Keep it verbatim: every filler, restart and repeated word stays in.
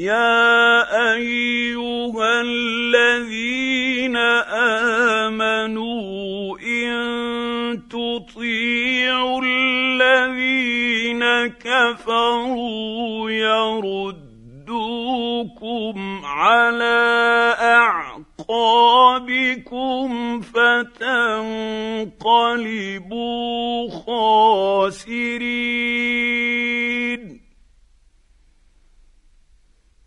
يَا أَيُّهَا الَّذِينَ آمَنُوا إِن تُطِيعُوا الَّذِينَ كَفَرُوا يَرُدُّوكُمْ عَلَىٰ أَعْقَابِكُمْ فَتَنقَلِبُوا